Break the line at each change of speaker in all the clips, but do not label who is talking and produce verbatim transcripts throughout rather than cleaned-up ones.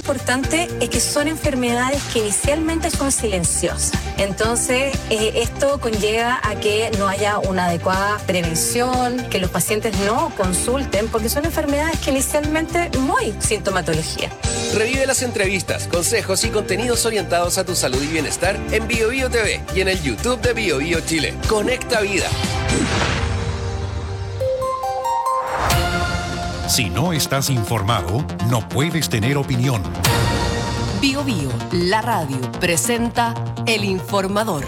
importante es que son enfermedades que inicialmente son silenciosas. Entonces, eh, esto conlleva a que no haya una adecuada prevención, que los pacientes no consulten, porque son enfermedades que inicialmente no hay sintomatología.
Revive las entrevistas, consejos y contenidos orientados a tu salud y bienestar en Bio Bio T V y en el YouTube de Bio Bio Chile. Conecta Vida.
Si no estás informado, no puedes tener opinión.
Bio Bio, la radio, presenta El Informador.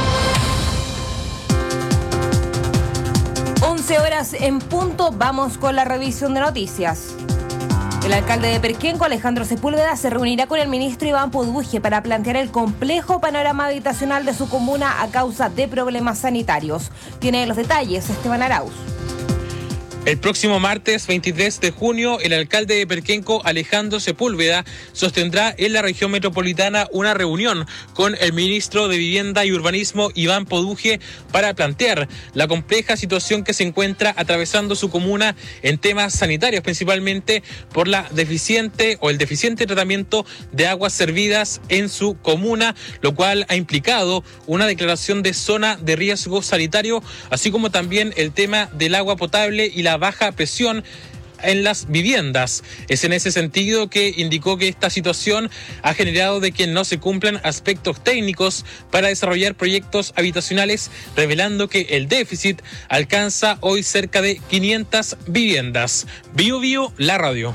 once horas en punto, vamos con la revisión de noticias. El alcalde de Perquenco, Alejandro Sepúlveda, se reunirá con el ministro Iván Poduje para plantear el complejo panorama habitacional de su comuna a causa de problemas sanitarios. Tiene los detalles Esteban Arauz.
El próximo martes veintitrés de junio, el alcalde de Perquenco, Alejandro Sepúlveda, sostendrá en la región metropolitana una reunión con el ministro de Vivienda y Urbanismo, Iván Poduje, para plantear la compleja situación que se encuentra atravesando su comuna en temas sanitarios, principalmente por la deficiente o el deficiente tratamiento de aguas servidas en su comuna, lo cual ha implicado una declaración de zona de riesgo sanitario, así como también el tema del agua potable y la baja presión en las viviendas. Es en ese sentido que indicó que esta situación ha generado de que no se cumplan aspectos técnicos para desarrollar proyectos habitacionales, revelando que el déficit alcanza hoy cerca de quinientas viviendas. Bio Bio, la radio.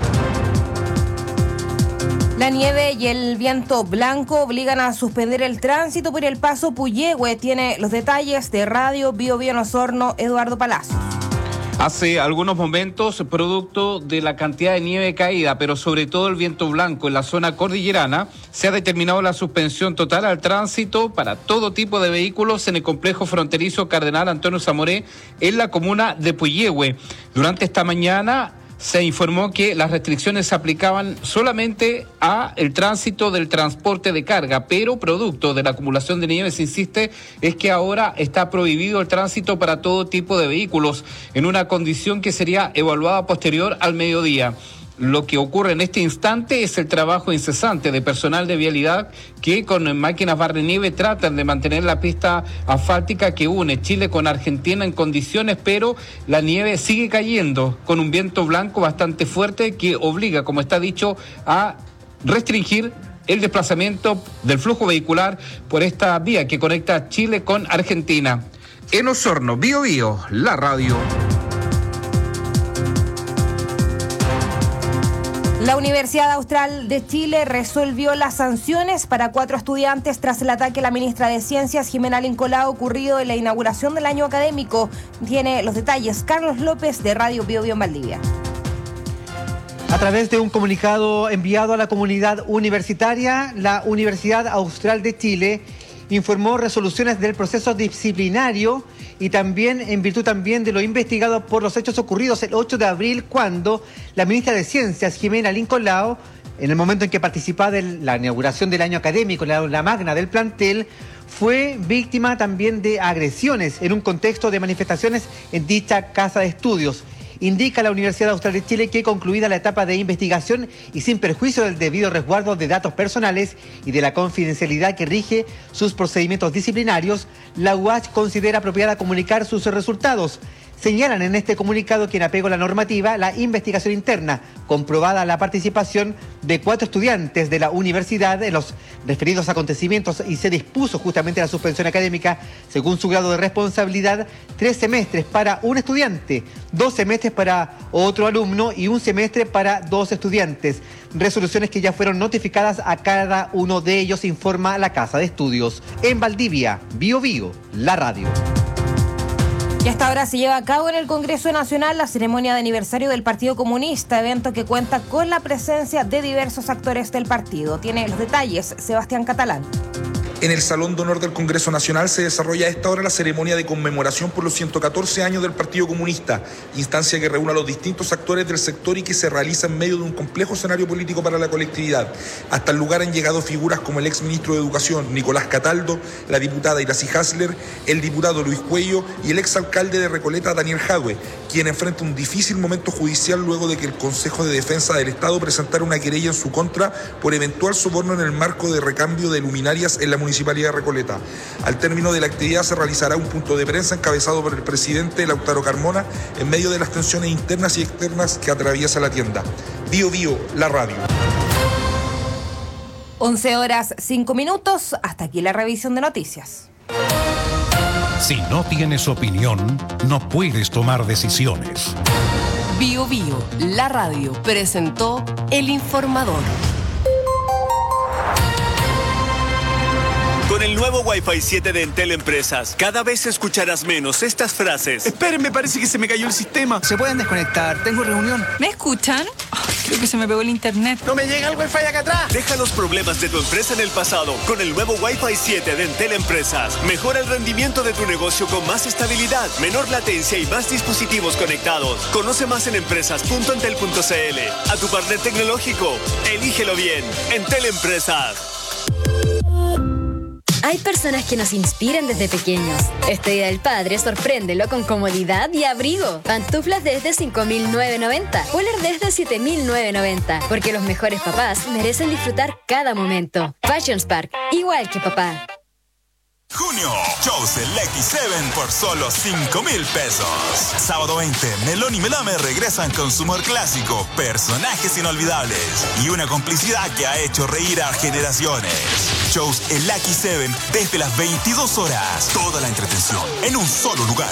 La nieve y el viento blanco obligan a suspender el tránsito por el paso Puyehue. Tiene los detalles de Radio Bio Bio en Osorno, Eduardo Palacios.
Hace algunos momentos, producto de la cantidad de nieve caída, pero sobre todo el viento blanco en la zona cordillerana, se ha determinado la suspensión total al tránsito para todo tipo de vehículos en el complejo fronterizo Cardenal Antonio Zamoré en la comuna de Puyehue. Durante esta mañana se informó que las restricciones se aplicaban solamente a el tránsito del transporte de carga, pero producto de la acumulación de nieve, se insiste, es que ahora está prohibido el tránsito para todo tipo de vehículos, en una condición que sería evaluada posterior al mediodía. Lo que ocurre en este instante es el trabajo incesante de personal de vialidad que con máquinas barrenieve tratan de mantener la pista asfáltica que une Chile con Argentina en condiciones, pero la nieve sigue cayendo con un viento blanco bastante fuerte que obliga, como está dicho, a restringir el desplazamiento del flujo vehicular por esta vía que conecta Chile con Argentina. En Osorno, Bio Bio, la radio.
La Universidad Austral de Chile resolvió las sanciones para cuatro estudiantes tras el ataque a la ministra de Ciencias, Jimena Lincolao, ocurrido en la inauguración del año académico. Tiene los detalles Carlos López de Radio Bio Bio en Valdivia.
A través de un comunicado enviado a la comunidad universitaria, la Universidad Austral de Chile informó resoluciones del proceso disciplinario y también en virtud también de lo investigado por los hechos ocurridos el ocho de abril, cuando la ministra de Ciencias, Jimena Lincolao, en el momento en que participaba de la inauguración del año académico, la, la magna del plantel, fue víctima también de agresiones en un contexto de manifestaciones en dicha casa de estudios. Indica la Universidad Austral de Chile que, concluida la etapa de investigación y sin perjuicio del debido resguardo de datos personales y de la confidencialidad que rige sus procedimientos disciplinarios, la U A C considera apropiada comunicar sus resultados. Señalan en este comunicado que, en apego a la normativa, la investigación interna, comprobada la participación de cuatro estudiantes de la universidad en los referidos acontecimientos y se dispuso justamente la suspensión académica según su grado de responsabilidad, tres semestres para un estudiante, dos semestres para otro alumno y un semestre para dos estudiantes. Resoluciones que ya fueron notificadas a cada uno de ellos, informa la Casa de Estudios. En Valdivia, Bio Bio, la radio.
Y hasta ahora se lleva a cabo en el Congreso Nacional la ceremonia de aniversario del Partido Comunista, evento que cuenta con la presencia de diversos actores del partido. Tiene los detalles Sebastián Catalán.
En el Salón de Honor del Congreso Nacional se desarrolla a esta hora la ceremonia de conmemoración por los ciento catorce años del Partido Comunista, instancia que reúne a los distintos actores del sector y que se realiza en medio de un complejo escenario político para la colectividad. Hasta el lugar han llegado figuras como el exministro de Educación, Nicolás Cataldo, la diputada Iracy Hasler, el diputado Luis Cuello y el exalcalde de Recoleta, Daniel Jadwe, quien enfrenta un difícil momento judicial luego de que el Consejo de Defensa del Estado presentara una querella en su contra por eventual soborno en el marco de recambio de luminarias en la Municipalidad de Recoleta. Al término de la actividad se realizará un punto de prensa encabezado por el presidente Lautaro Carmona en medio de las tensiones internas y externas que atraviesa la tienda. Bio Bio, la radio.
once horas cinco minutos, hasta aquí la revisión de noticias.
Si no tienes opinión, no puedes tomar decisiones.
Bio Bio, la radio, presentó El Informador.
Con el nuevo Wi-Fi siete de Entel Empresas, cada vez escucharás menos estas frases.
Esperen, me parece que se me cayó el sistema.
¿Se pueden desconectar? Tengo reunión.
¿Me escuchan? Oh, creo que se me pegó el internet.
¡No me llega el Wi-Fi acá atrás!
Deja los problemas de tu empresa en el pasado con el nuevo Wi-Fi siete de Entel Empresas. Mejora el rendimiento de tu negocio con más estabilidad, menor latencia y más dispositivos conectados. Conoce más en empresas punto entel punto c l. A tu partner tecnológico, elígelo bien. Entel Empresas.
Hay personas que nos inspiran desde pequeños. Este Día del Padre, sorpréndelo con comodidad y abrigo. Pantuflas desde cinco mil novecientos noventa. Poler desde siete mil novecientos noventa. Porque los mejores papás merecen disfrutar cada momento. Fashion Spark, igual que papá.
Junio, shows el X siete por solo cinco mil pesos. Sábado veinte, Melón y Melame regresan con su humor clásico, personajes inolvidables y una complicidad que ha hecho reír a generaciones. Shows el X siete desde las veintidós horas. Toda la entretención en un solo lugar.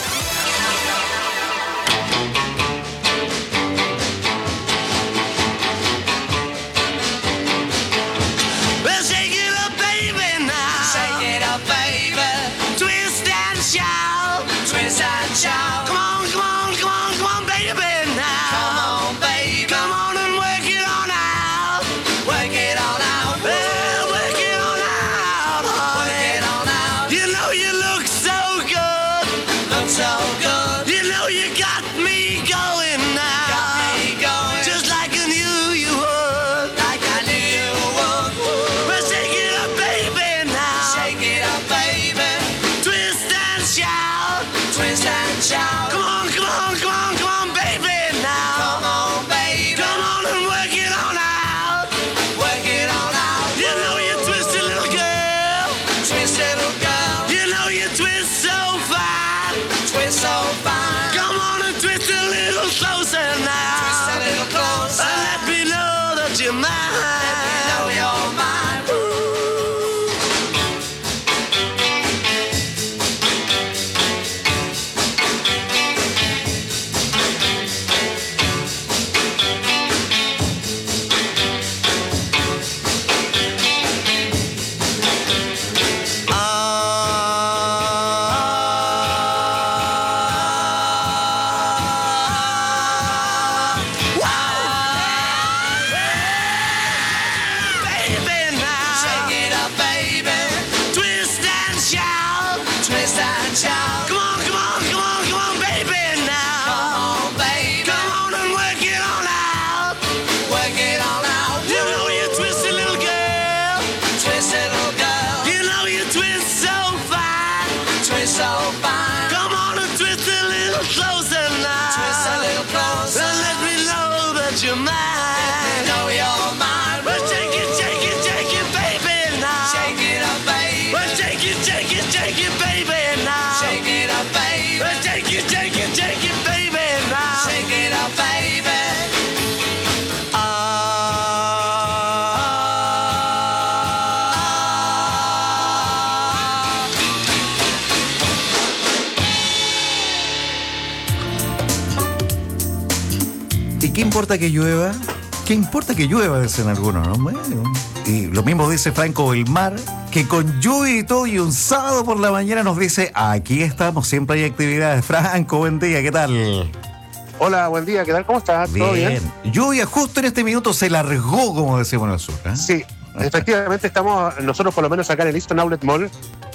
¿Qué importa que llueva? ¿Qué importa que llueva? Dicen algunos, ¿no? Bueno, y lo mismo dice Franco Belmar, que con lluvia y todo y un sábado por la mañana nos dice, aquí estamos, siempre hay actividades. Franco, buen día, ¿qué tal?
Hola, buen día, ¿qué tal? ¿Cómo estás?
Bien.
¿Todo bien?
Lluvia justo en este minuto se largó, como decimos en el sur, ¿eh?
Sí, efectivamente estamos nosotros por lo menos acá en el Easton Outlet Mall,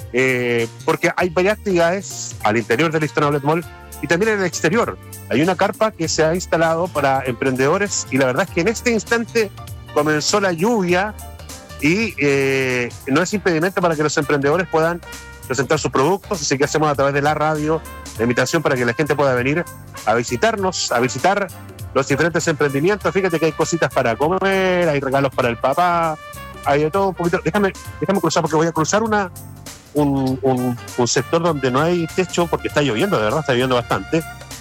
eh, porque hay varias actividades al interior del Easton Outlet Mall y también en el exterior. Hay una carpa que se ha instalado para emprendedores y la verdad es que en este instante comenzó la lluvia y eh, no es impedimento para que los emprendedores puedan presentar sus productos, así que hacemos a través de la radio la invitación para que la gente pueda venir a visitarnos, a visitar los diferentes emprendimientos. Fíjate que hay cositas para comer, hay regalos para el papá, hay de todo un poquito. Déjame, déjame cruzar porque voy a cruzar una un, un, un sector donde no hay techo porque está lloviendo, de verdad, está lloviendo bastante.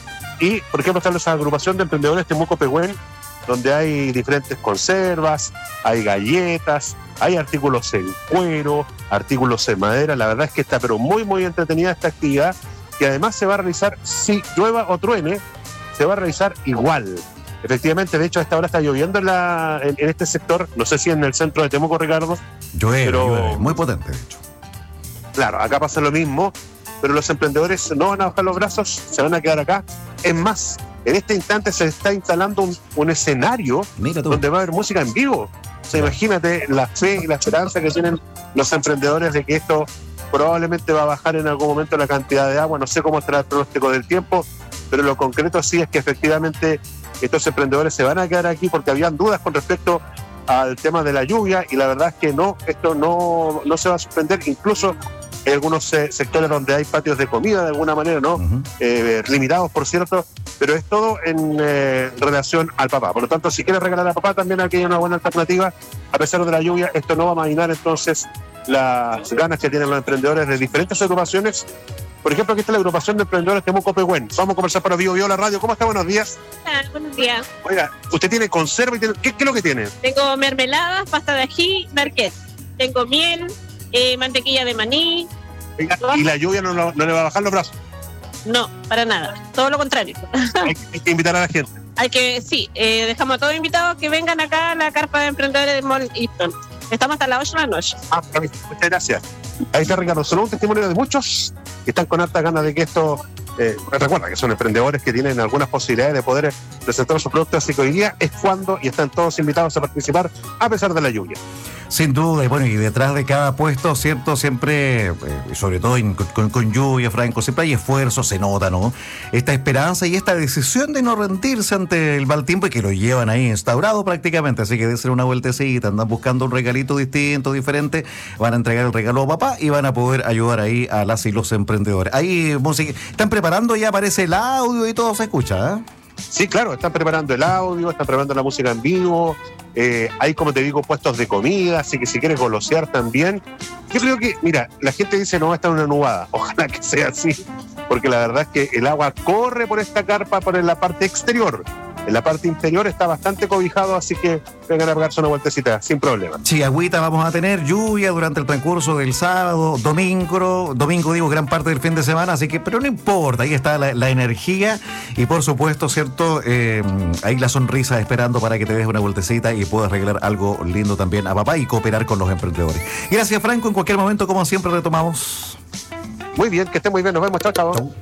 Y, por ejemplo, está la agrupación de emprendedores Temuco Pehuen, donde hay diferentes conservas, hay galletas, hay artículos en cuero, artículos en madera. La verdad es que está pero muy, muy entretenida esta actividad, que además se va a realizar, si llueva o truene, se va a realizar igual. Efectivamente, de hecho, a esta hora está lloviendo en, la, en, en este sector, no sé si en el centro de Temuco, Ricardo.
Llueve,
pero,
llueve, muy potente, de hecho.
Claro, acá pasa lo mismo, pero los emprendedores no van a bajar los brazos, se van a quedar acá. Es más, en este instante se está instalando un, un escenario donde va a haber música en vivo. O sea, imagínate la fe y la esperanza que tienen los emprendedores de que esto probablemente va a bajar en algún momento la cantidad de agua. No sé cómo estará el pronóstico del tiempo, pero lo concreto sí es que efectivamente estos emprendedores se van a quedar aquí porque habían dudas con respecto al tema de la lluvia, y la verdad es que no, esto no, no se va a suspender. Incluso en algunos eh, sectores donde hay patios de comida de alguna manera, ¿no? Uh-huh. Eh, limitados, por cierto, pero es todo en eh, relación al papá. Por lo tanto, si quieres regalar a papá, también aquí hay una buena alternativa. A pesar de la lluvia, esto no va a mainar entonces las ganas que tienen los emprendedores de diferentes agrupaciones. Por ejemplo, aquí está la agrupación de emprendedores Temuco Pehuen. Vamos a conversar para Vivo Vivo la radio. ¿Cómo está? Buenos días.
Ah, buenos días.
Oiga, usted tiene conserva y tiene... ¿Qué, ¿Qué es lo que tiene?
Tengo mermeladas, pasta de ají, merqués. Tengo miel, eh, mantequilla de maní.
Oiga, ¿y la lluvia no, no, no le va a bajar los brazos?
No, para nada. Todo lo contrario.
Hay, hay que invitar a la gente.
Hay que, sí, eh, dejamos a todos invitados que vengan acá a la carpa de emprendedores de Mall Easton. Estamos hasta las ocho de la noche.
Ah, muchas gracias. Ahí está Ricardo. Solo un testimonio de muchos que están con harta ganas de que esto... Eh, recuerda que son emprendedores que tienen algunas posibilidades de poder presentar sus productos, así que hoy día es cuando y están todos invitados a participar a pesar de la lluvia.
Sin duda, y bueno, y detrás de cada puesto, ¿cierto? Siempre, eh, sobre todo en, con, con lluvia, Franco, siempre hay esfuerzo, se nota, ¿no? Esta esperanza y esta decisión de no rendirse ante el mal tiempo y que lo llevan ahí instaurado prácticamente, así que deben una vueltecita, andan buscando un regalito distinto, diferente, van a entregar el regalo a papá y van a poder ayudar ahí a las y los emprendedores. Ahí, música, están preparando, ya aparece el audio y todo se escucha, ¿eh?
Sí, claro, están preparando el audio, están preparando la música en vivo, eh, hay, como te digo, puestos de comida, así que si quieres golosear también. Yo creo que, mira, la gente dice no va a estar una nubada, ojalá que sea así, porque la verdad es que el agua corre por esta carpa, por la parte exterior. En la parte interior está bastante cobijado, así que vengan a pegarse una vueltecita, sin problema.
Sí, agüita vamos a tener, lluvia durante el transcurso del sábado, domingo, domingo digo, gran parte del fin de semana, así que, pero no importa, ahí está la, la energía y por supuesto, ¿cierto? Eh, ahí la sonrisa esperando para que te des una vueltecita y puedas regalar algo lindo también a papá y cooperar con los emprendedores. Gracias, Franco, en cualquier momento, como siempre, retomamos.
Muy bien, que esté muy bien, nos vemos, chao, chao. Chau.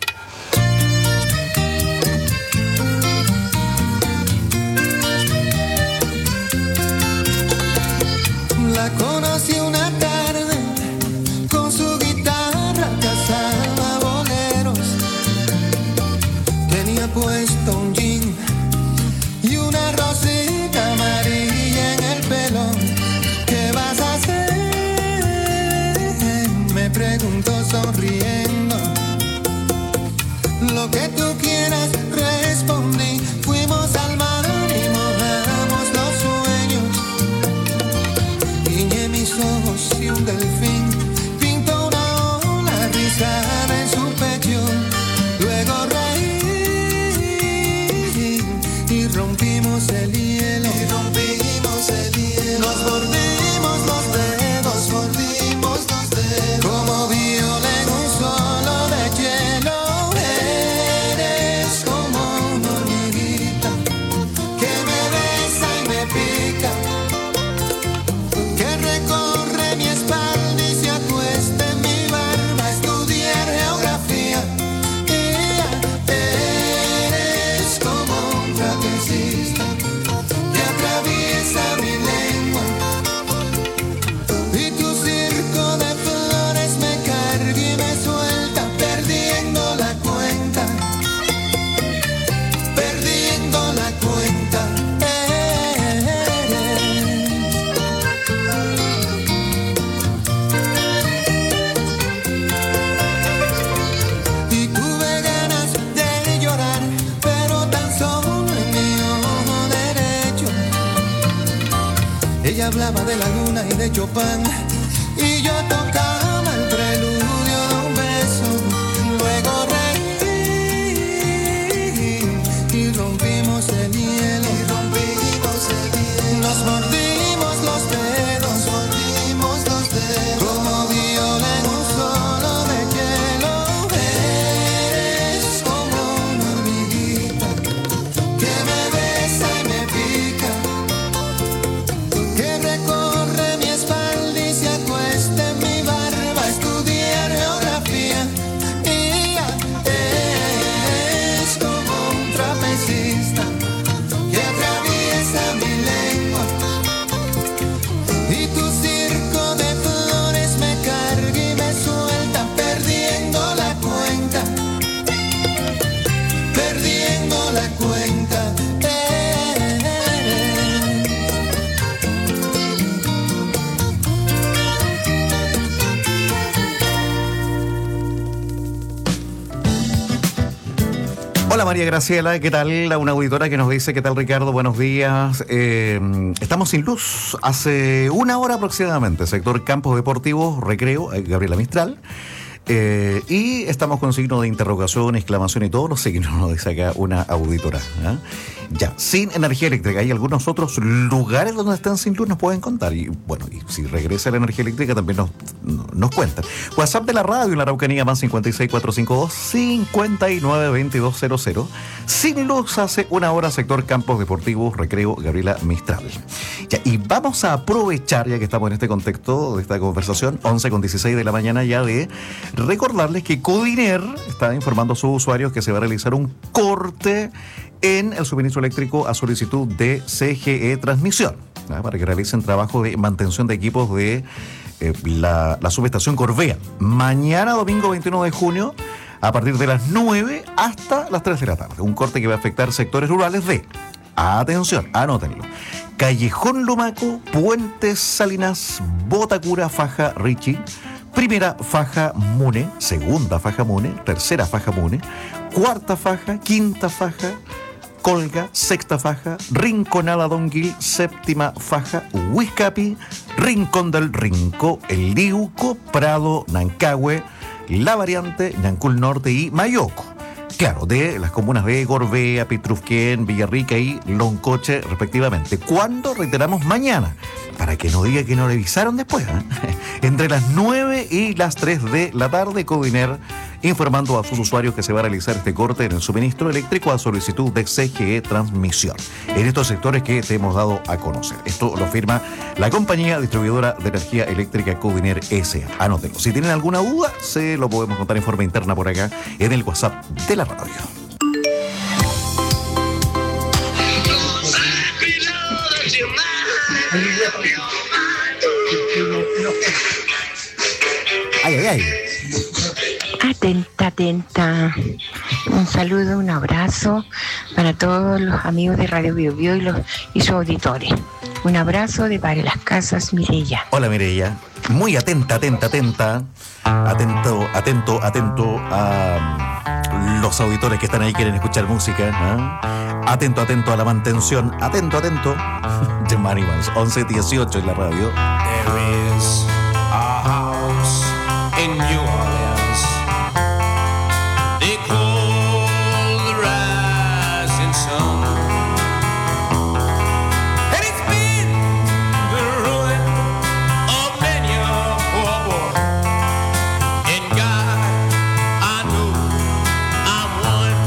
La conocí una tarde, con su guitarra cazaba boleros. Tenía puesto un jean y una rosita amarilla en el pelo. ¿Qué vas a hacer? Me preguntó sonriendo. Lo que tú quieras, respondí. Fuimos al mar y mojamos los sueños. Guiñé mis ojos y un delfín pintó una ola rizada en su pecho. Luego reí y rompimos el hielo. Y rompimos el hielo. Nos mordimos los dedos, mordimos los dedos. Como viola en un solo de hielo. Eres como una hormiguita que me besa y me pica, que recorre mi espalda y se hablaba de la luna y de Chopin, y yo tocaba el preludio de un beso. Luego reí y rompimos el hielo. Y rompimos el hielo. Nos mordimos los dedos, mordimos los dedos. Como viola en un solo de hielo. Eres como una hormiguita que me besa y me pica, que recorre mi espalda y se acuesta en mi barba a estudiar geografía. Y es como un trapecista que atraviesa mi lengua, y tu circo de flores me carga y me suelta, perdiendo la cuenta, perdiendo la cuenta.
Hola María Graciela, ¿qué tal? Una auditora que nos dice, ¿qué tal Ricardo? Buenos días. Eh, estamos sin luz hace una hora aproximadamente, sector Campos Deportivos, Recreo, eh, Gabriela Mistral. Eh, y estamos con signo de interrogación, exclamación y todos los signos, nos dice acá una auditora. ¿eh? Ya, sin energía eléctrica. Hay algunos otros lugares donde están sin luz, nos pueden contar. Y bueno, y si regresa la energía eléctrica también nos, nos cuentan. WhatsApp de la radio en la Araucanía más cincuenta y seis, cuatrocientos cincuenta y dos, cincuenta y nueve, veintidós cero cero. Sin luz hace una hora, sector Campos Deportivos, Recreo, Gabriela Mistral. Ya, y vamos a aprovechar, ya que estamos en este contexto de esta conversación, once con dieciséis de la mañana ya, de recordarles que Codiner está informando a sus usuarios que se va a realizar un corte en el suministro eléctrico a solicitud de C G E Transmisión, ¿no? Para que realicen trabajo de mantención de equipos de eh, la, la subestación Corbea. Mañana, domingo veintiuno de junio, a partir de las nueve hasta las tres de la tarde. Un corte que va a afectar sectores rurales de, atención, anótenlo, Callejón Lumaco, Puentes Salinas, Botacura, Faja Richie, primera faja Mune, segunda faja Mune, tercera faja Mune, cuarta faja, quinta faja Colga, sexta faja, Rinconada Donguil, séptima faja, Huizcapi, Rincón del Rinco, El Liuco, Prado, Nancagüe, La Variante, Ñancul Norte y Mayoco. Claro, de las comunas de Gorbea, Pitrufquén, Villarrica y Loncoche, respectivamente. ¿Cuándo? Reiteramos, mañana, para que no diga que no le avisaron después, ¿eh? Entre las nueve y las tres de la tarde, Codiner informando a sus usuarios que se va a realizar este corte en el suministro eléctrico a solicitud de C G E Transmisión en estos sectores que te hemos dado a conocer. Esto lo firma la compañía distribuidora de energía eléctrica Codiner S A. Anótenlo. Si tienen alguna duda, se lo podemos contar en forma interna por acá en el WhatsApp de la radio. Ay, ay, ay.
Atenta, atenta. Un saludo, un abrazo para todos los amigos de Radio Bio Bio y, los, y sus auditores. Un abrazo de Para las Casas, Mireya.
Hola, Mireya. Muy atenta, atenta, atenta. Atento, atento, atento a los auditores que están ahí, quieren escuchar música, ¿no? Atento, atento a la mantención. Atento, atento. The Manimals, once dieciocho en la radio.
There is a house in New Orleans. They call the rising sun. And it's been the ruin of many a poor boy. And God, I know I'm one.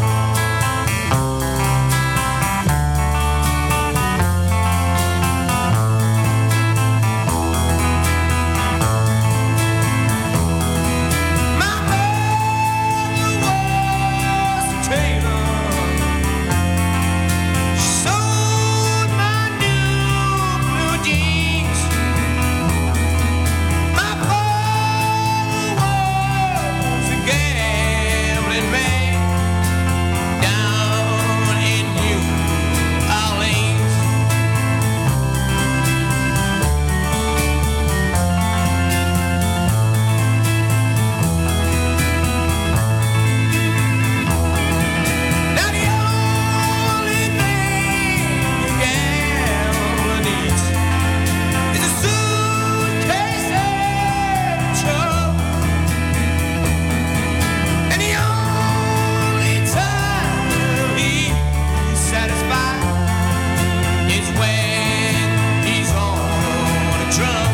the drum.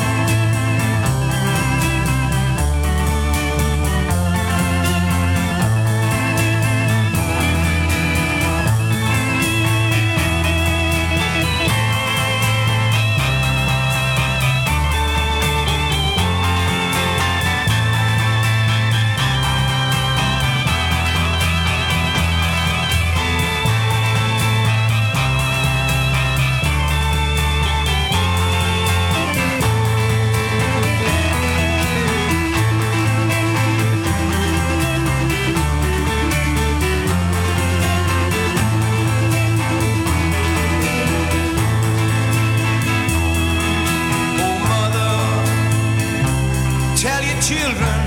Children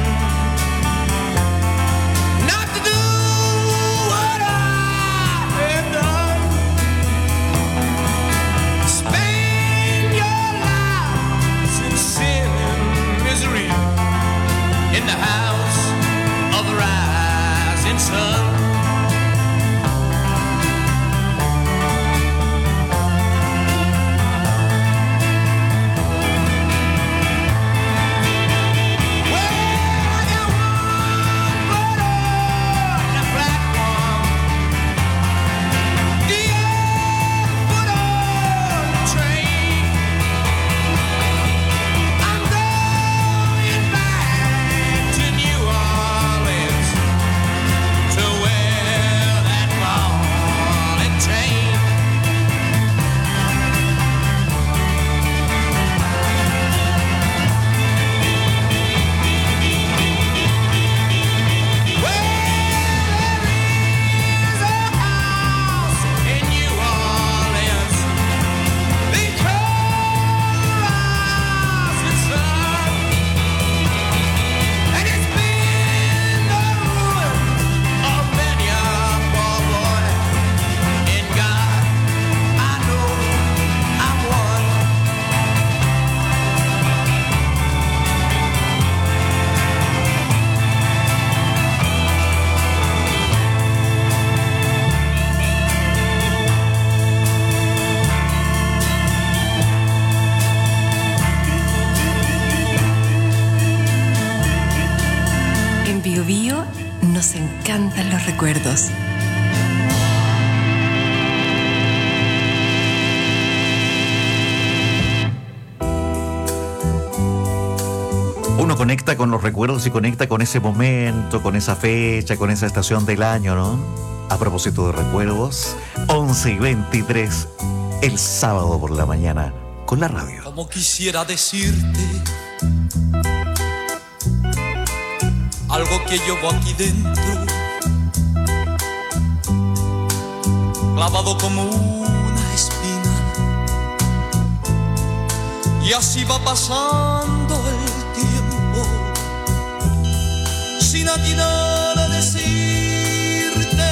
not to do what I have done. Spend your lives in sin and misery in the house of the rising sun.
Nos encantan los recuerdos.
Uno conecta con los recuerdos y conecta con ese momento, con esa fecha, con esa estación del año, ¿no? A propósito de recuerdos, once y veintitrés, el sábado por la mañana, con la radio.
Como quisiera decirte algo que llevo aquí dentro, clavado como una espina, y así va pasando el tiempo, sin atinar a decirte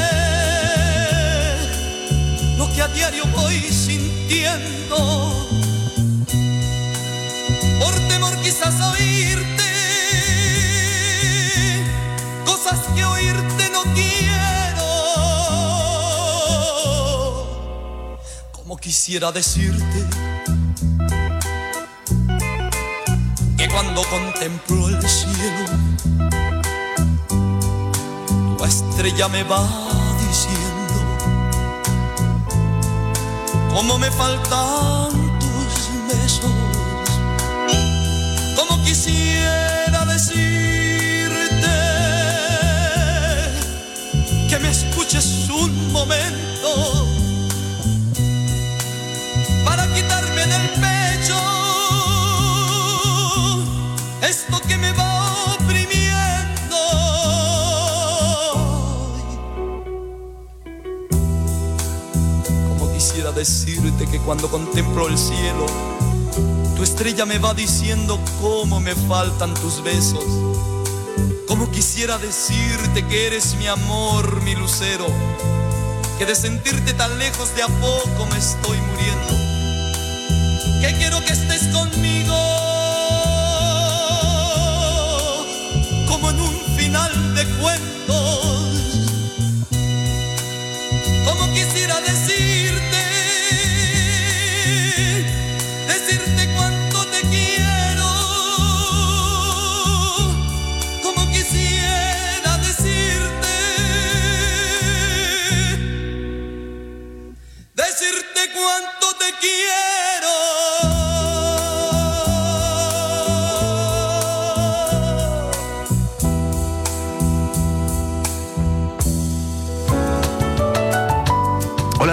lo que a diario voy sintiendo, por temor quizás a oírte cosas que oírte no quiero. Como quisiera decirte que cuando contemplo el cielo, tu estrella me va diciendo cómo me faltan tus besos. Como quisiera decirte que me escuches un momento para quitarme del pecho esto que me va oprimiendo. Como quisiera decirte que cuando contemplo el cielo, tu estrella me va diciendo cómo me faltan tus besos. Como quisiera decirte que eres mi amor, mi lucero, que de sentirte tan lejos de a poco me estoy muriendo, que quiero que estés conmigo como en un final de cuentos. Como quisiera decirte, decirte cuánto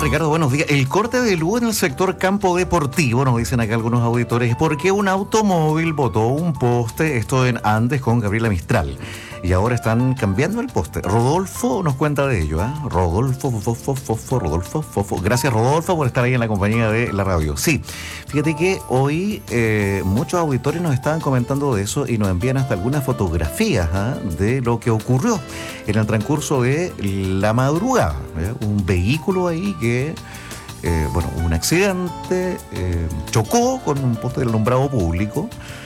Ricardo, buenos días. El corte de luz en el sector campo deportivo, nos dicen acá algunos auditores, es porque un automóvil botó un poste, esto en Andes con Gabriela Mistral. Y ahora están cambiando el poste. Rodolfo nos cuenta de ello, ¿eh? Rodolfo, fofo, fofo, Rodolfo, fofo. Gracias, Rodolfo, por estar ahí en la compañía de la radio. Sí, fíjate que hoy eh, muchos auditores nos estaban comentando de eso y nos envían hasta algunas fotografías ¿eh? de lo que ocurrió en el transcurso de la madrugada. ¿eh? Un vehículo ahí que, eh, bueno, un accidente, eh, chocó con un poste del alumbrado público.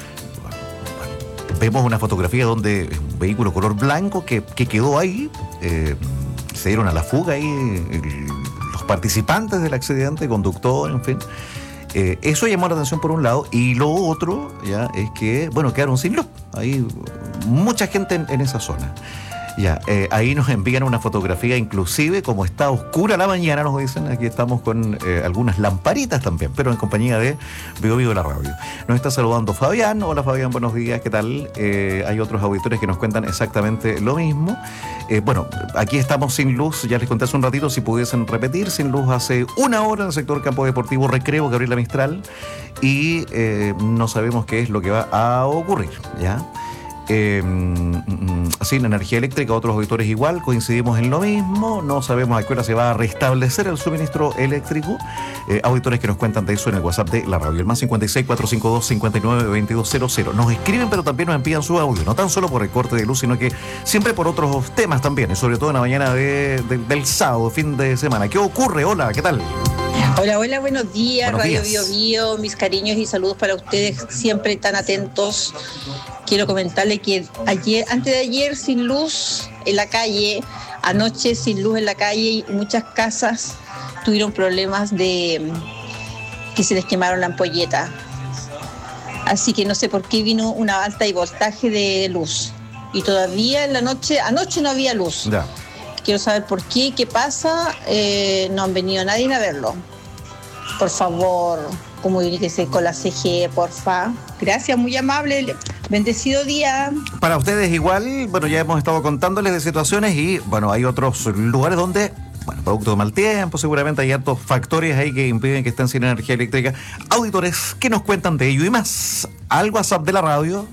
Vemos una fotografía donde un vehículo color blanco que, que quedó ahí, eh, se dieron a la fuga ahí el, los participantes del accidente, conductor, en fin. Eh, eso llamó la atención por un lado, y lo otro ya es que, bueno, quedaron sin luz. Hay mucha gente en, en esa zona. Ya, eh, ahí nos envían una fotografía, inclusive como está oscura la mañana, nos dicen, aquí estamos con eh, algunas lamparitas también, pero en compañía de Vivo Vivo la radio. Nos está saludando Fabián. Hola Fabián, buenos días, ¿qué tal? Eh, hay otros auditores que nos cuentan exactamente lo mismo. Eh, bueno, aquí estamos sin luz, ya les conté hace un ratito, si pudiesen repetir, sin luz hace una hora en el sector campo deportivo Recreo, Gabriela Mistral, y eh, no sabemos qué es lo que va a ocurrir, ¿ya? Eh, sin energía eléctrica, otros auditores igual, coincidimos en lo mismo, no sabemos a qué hora se va a restablecer el suministro eléctrico. Eh, auditores que nos cuentan de eso en el WhatsApp de la radio, el más cincuenta y seis, cuatrocientos cincuenta y dos, cincuenta y nueve, veintidós cero cero. Nos escriben, pero también nos envían su audio, no tan solo por el corte de luz, sino que siempre por otros temas también, y sobre todo en la mañana de, de, del sábado, fin de semana. ¿Qué ocurre? Hola, ¿qué tal?
Hola, hola, buenos días,
buenos
Radio
días.
Bio Bio, mis cariños y saludos para ustedes, siempre tan atentos. Quiero comentarle que ayer, antes de ayer, sin luz en la calle, anoche sin luz en la calle, y muchas casas tuvieron problemas de que se les quemaron la ampolleta. Así que no sé por qué vino una alta y voltaje de luz. Y todavía en la noche, anoche no había luz.
Ya.
Quiero saber por qué, qué pasa. Eh, no han venido nadie a verlo. Por favor, comuníquese con la C G E, porfa. Gracias, muy amable. Bendecido día.
Para ustedes igual, bueno, ya hemos estado contándoles de situaciones y, bueno, hay otros lugares donde, bueno, producto de mal tiempo, seguramente hay hartos factores ahí que impiden que estén sin energía eléctrica. Auditores, ¿qué nos cuentan de ello y más? Al WhatsApp de la radio.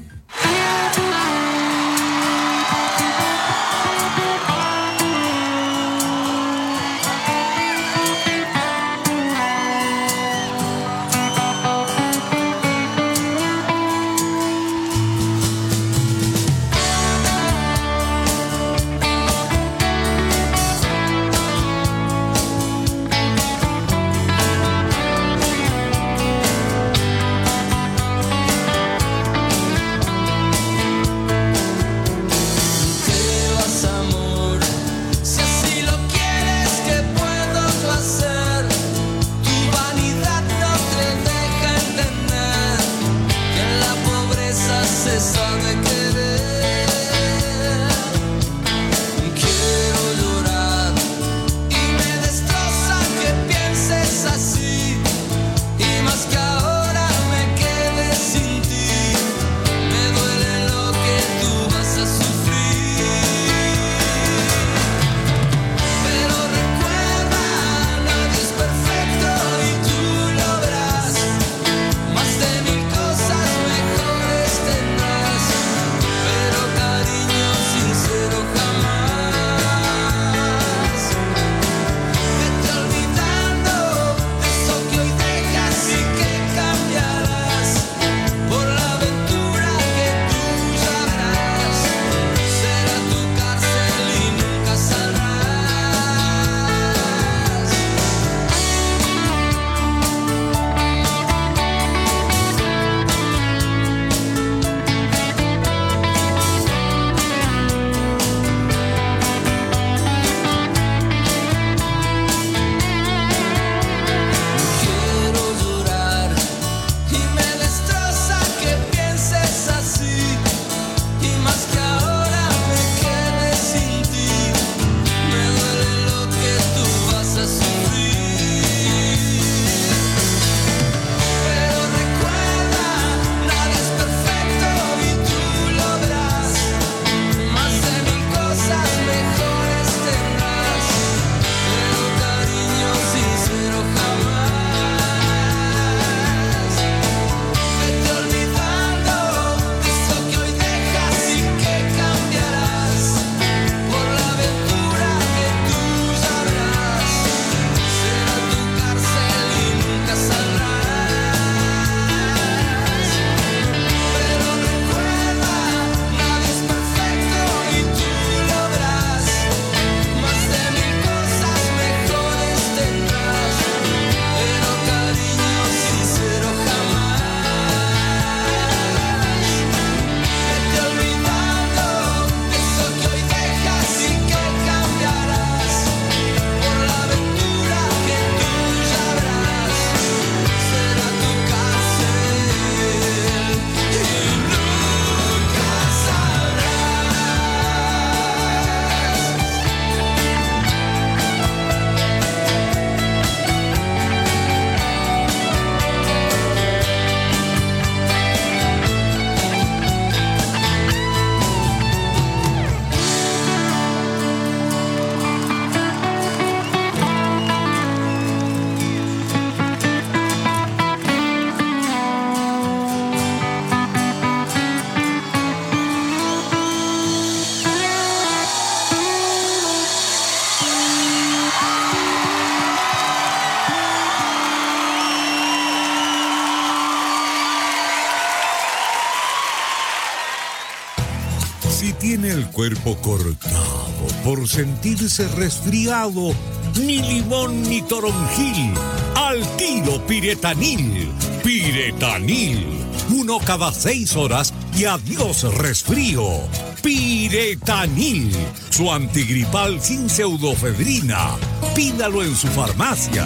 Si tiene el cuerpo cortado por sentirse resfriado, ni limón ni toronjil, al tiro Piretanil. Piretanil, uno cada seis horas y adiós resfrío. Piretanil, su antigripal sin pseudofedrina. Pídalo en su farmacia.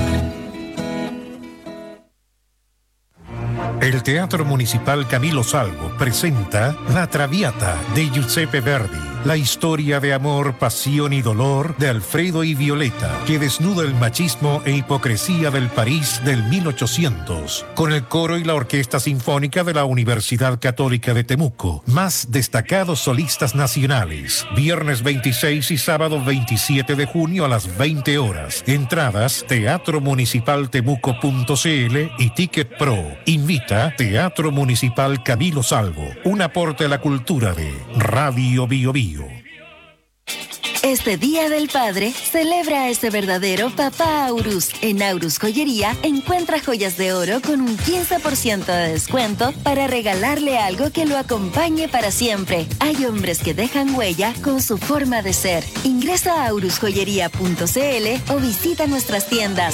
El Teatro Municipal Camilo Salvo presenta La Traviata de Giuseppe Verdi, la historia de amor, pasión y dolor de Alfredo y Violeta, que desnuda el machismo e hipocresía del París del mil ochocientos, con el coro y la Orquesta Sinfónica de la Universidad Católica de Temuco, más destacados solistas nacionales, viernes veintiséis y sábado veintisiete de junio a las veinte horas. Entradas, teatro municipal temuco punto c l y Ticket Pro. Invita Teatro Municipal Camilo Salvo, un aporte a la cultura de Radio Bio Bio.
Este Día del Padre, celebra a ese verdadero papá Aurus. En Aurus Joyería, encuentra joyas de oro con un quince por ciento de descuento para regalarle algo que lo acompañe para siempre. Hay hombres que dejan huella con su forma de ser. Ingresa a aurus joyería punto c l o visita nuestras tiendas.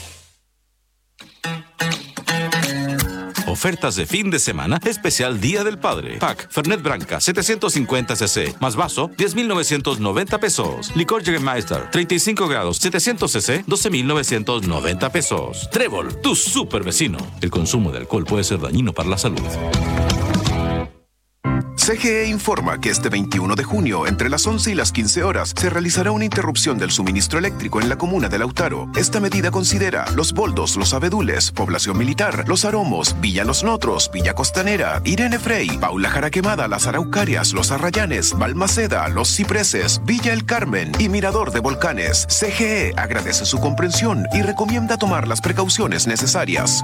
Ofertas de fin de semana, especial Día del Padre. Pack Fernet Branca, setecientos cincuenta centilitros, más vaso, diez mil novecientos noventa pesos. Licor Jägermeister, treinta y cinco grados, setecientos centilitros, doce mil novecientos noventa pesos. Trébol, tu super vecino. El consumo de alcohol puede ser dañino para la salud.
C G E informa que este veintiuno de junio, entre las once y las quince horas, se realizará una interrupción del suministro eléctrico en la comuna de Lautaro. Esta medida considera Los Boldos, Los Abedules, Población Militar, Los Aromos, Villa Los Notros, Villa Costanera, Irene Frey, Paula Jaraquemada, Las Araucarias, Los Arrayanes, Balmaceda, Los Cipreses, Villa El Carmen y Mirador de Volcanes. C G E agradece su comprensión y recomienda tomar las precauciones necesarias.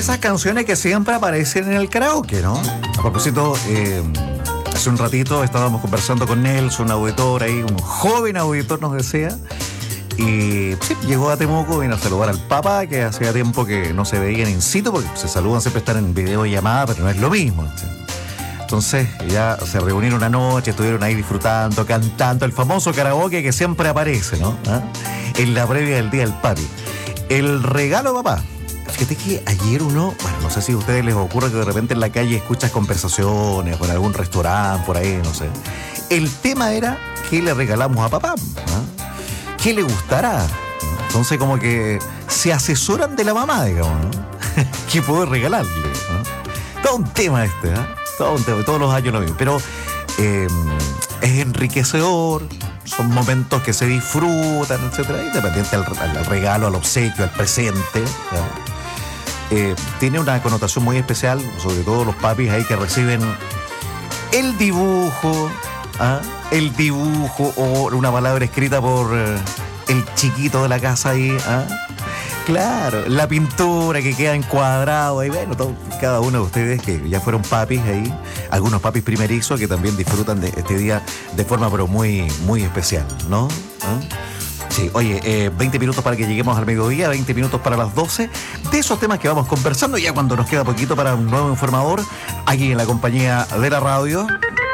esas canciones que siempre aparecen en el karaoke, ¿no? A propósito, eh, hace un ratito estábamos conversando con Nelson, un auditor ahí, un joven auditor nos decía, y sí, llegó a Temuco, vino a saludar al papá, que hacía tiempo que no se veían in situ, porque se saludan, siempre están en videollamada, pero no es lo mismo. ¿Sí? Entonces ya se reunieron una noche, estuvieron ahí disfrutando, cantando, el famoso karaoke que siempre aparece, ¿no? ¿Ah? En la previa del Día del Papi. El regalo, papá. Fíjate que ayer uno, bueno, no sé si a ustedes les ocurre que de repente en la calle escuchas conversaciones o en algún restaurante por ahí, no sé. El tema era qué le regalamos a papá, ¿no? ¿Qué le gustará? Entonces como que se asesoran de la mamá, digamos, ¿no? ¿Qué puedo regalarle? ¿No? Todo un tema este, ¿eh? Todo un tema, todos los años lo mismo. Pero eh, es enriquecedor, son momentos que se disfrutan, etcétera, independiente al, al regalo, al obsequio, al presente, ¿no? Eh, tiene una connotación muy especial, sobre todo los papis ahí que reciben el dibujo, ¿ah? el dibujo o una palabra escrita por eh, el chiquito de la casa ahí, ¿ah? Claro, la pintura que queda encuadrado ahí, bueno, todo, cada uno de ustedes que ya fueron papis ahí, algunos papis primerizos que también disfrutan de este día de forma pero muy, muy especial, ¿no? ¿Ah? Sí, oye, eh, veinte minutos para que lleguemos al mediodía, veinte minutos para las doce. De esos temas que vamos conversando, ya cuando nos queda poquito para un nuevo informador, aquí en la compañía de la radio.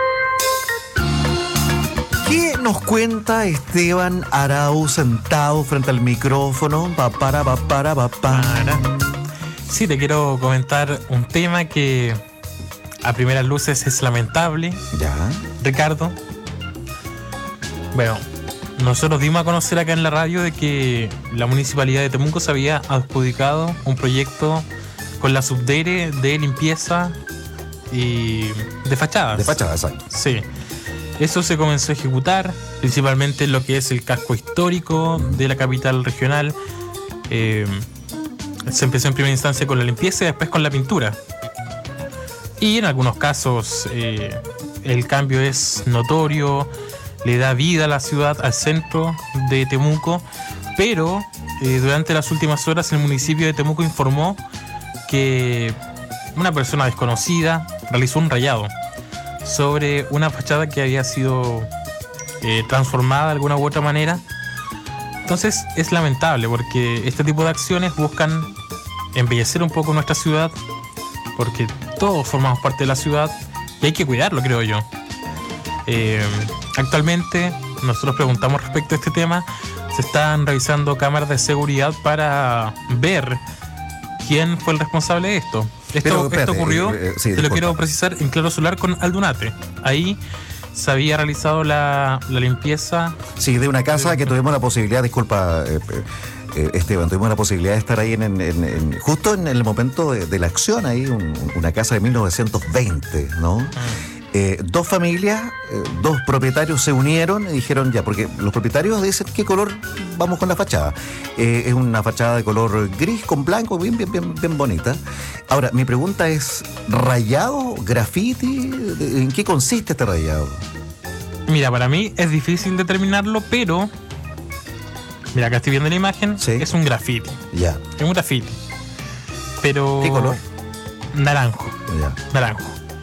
¿Qué nos cuenta Esteban Arau sentado frente al micrófono? Pa, para, pa, para, pa, para.
Sí, te quiero comentar un tema que a primeras luces es lamentable.
Ya.
Ricardo. Bueno, nosotros dimos a conocer acá en la radio de que la Municipalidad de Temuco se había adjudicado un proyecto con la subdere de limpieza y de fachadas.
De fachadas, exacto.
Sí. Eso se comenzó a ejecutar, principalmente en lo que es el casco histórico de la capital regional. Eh, se empezó en primera instancia con la limpieza y después con la pintura. Y en algunos casos eh, el cambio es notorio, le da vida a la ciudad, al centro de Temuco, pero eh, durante las últimas horas el municipio de Temuco informó que una persona desconocida realizó un rayado sobre una fachada que había sido eh, transformada de alguna u otra manera. Entonces es lamentable porque este tipo de acciones buscan embellecer un poco nuestra ciudad, porque todos formamos parte de la ciudad y hay que cuidarlo, creo yo. Eh, actualmente nosotros preguntamos respecto a este tema, se están revisando cámaras de seguridad para ver quién fue el responsable de esto. Esto, Pero, espérate, esto ocurrió, eh, eh, sí, te lo quiero precisar, en Claro Solar con Aldunate. Ahí se había realizado la, la limpieza.
Sí, de una casa de... que tuvimos la posibilidad, disculpa eh, eh, Esteban, tuvimos la posibilidad de estar ahí en, en, en, justo en el momento de, de la acción, ahí un, una casa de mil novecientos veinte, ¿no? Mm. Eh, dos familias, eh, dos propietarios se unieron y dijeron ya, porque los propietarios dicen qué color vamos con la fachada. Eh, es una fachada de color gris con blanco, bien, bien, bien, bien bonita. Ahora, mi pregunta es, ¿rayado, graffiti? ¿En qué consiste este rayado?
Mira, para mí es difícil determinarlo, pero mira, acá estoy viendo la imagen, ¿sí? Es un graffiti.
Ya.
Es un graffiti. Pero...
¿Qué color?
Naranjo.
Ya.
Naranjo.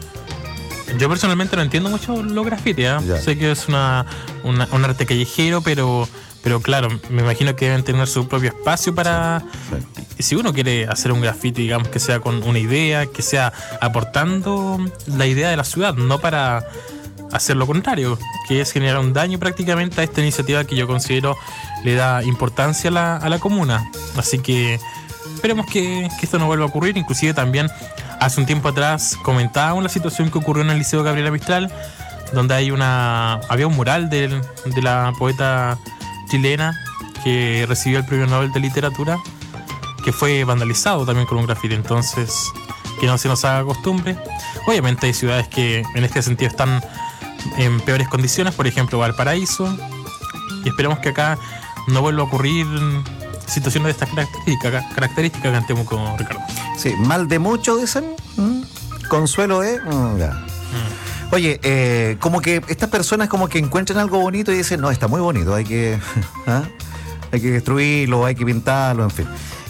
Yo personalmente no entiendo mucho los grafitis, ¿eh? Sé que es una, una, un arte callejero, pero, pero claro, me imagino que deben tener su propio espacio para... Sí, sí. Si uno quiere hacer un grafiti, digamos, que sea con una idea, que sea aportando la idea de la ciudad, no para hacer lo contrario, que es generar un daño prácticamente a esta iniciativa que yo considero le da importancia a la, a la comuna. Así que esperemos que, que esto no vuelva a ocurrir. Inclusive también hace un tiempo atrás comentábamos la situación que ocurrió en el Liceo Gabriela Mistral, donde hay una había un mural de, de la poeta chilena que recibió el Premio Nobel de Literatura, que fue vandalizado también con un grafiti. Entonces, que no se nos haga costumbre. Obviamente hay ciudades que en este sentido están en peores condiciones, por ejemplo Valparaíso, y esperemos que acá no vuelva a ocurrir situaciones de estas características, características que en Temuco, Ricardo.
Sí, mal de mucho, dicen. ¿Mm? Consuelo de... Mm, ya. Mm. Oye, eh, como que estas personas como que encuentran algo bonito y dicen, no, está muy bonito, hay que, ¿ah? hay que destruirlo, hay que pintarlo, en fin.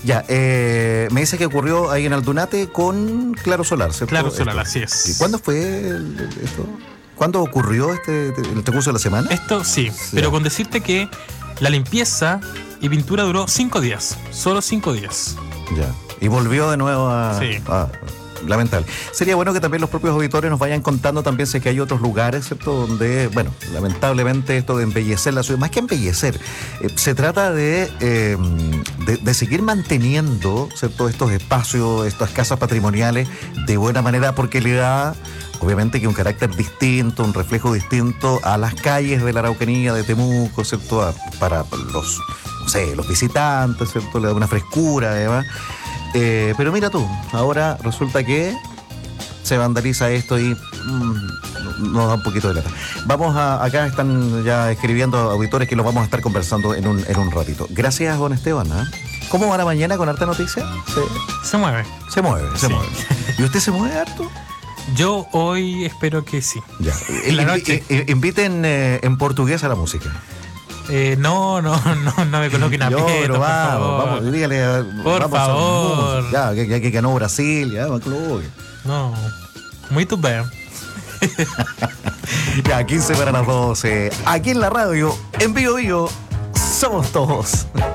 Ya, eh, me dice que ocurrió ahí en Aldunate con Claro Solar, ¿cierto?
Claro Solar,
Esto.
así es.
¿Y cuándo fue el- el- esto? ¿Cuándo ocurrió este, el transcurso de la semana?
Esto sí, pero con decirte que la limpieza y pintura duró cinco días, solo cinco días.
Ya. Y volvió de nuevo a...
Sí.
a- lamentable. Sería bueno que también los propios auditores nos vayan contando también si es que hay otros lugares, ¿cierto? Donde, bueno, lamentablemente esto de embellecer la ciudad, más que embellecer, eh, se trata de, eh, de, de seguir manteniendo, ¿cierto? Estos espacios, estas casas patrimoniales de buena manera, porque le da, obviamente, que un carácter distinto, un reflejo distinto a las calles de la Araucanía, de Temuco, ¿cierto? A- para los, no sé, los visitantes, ¿cierto? Le da una frescura, además. Eh, pero mira tú, ahora resulta que se vandaliza esto y mm, nos da un poquito de lata. Vamos a, acá están ya escribiendo auditores que los vamos a estar conversando en un, en un ratito. Gracias, don Esteban. ¿Ah? ¿Cómo va la mañana con harta noticia? Se,
Se mueve.
se mueve, se
Sí.
mueve. ¿Y usted se mueve harto?
Yo hoy espero que sí.
Ya.
En la
Invi-
noche.
eh, inviten eh, en portugués a la música.
Eh, no, no, no, no me coloquen a
Yo,
pie,
pero
por
vamos,
favor.
vamos, dígale, a-
Por
vamos a-
favor.
ya, que, que, que ganó Brasil, ya, vamos, coloque.
No, muito bem.
Ya, quince para las doce. Aquí en la radio, en Vivo Vivo, somos todos.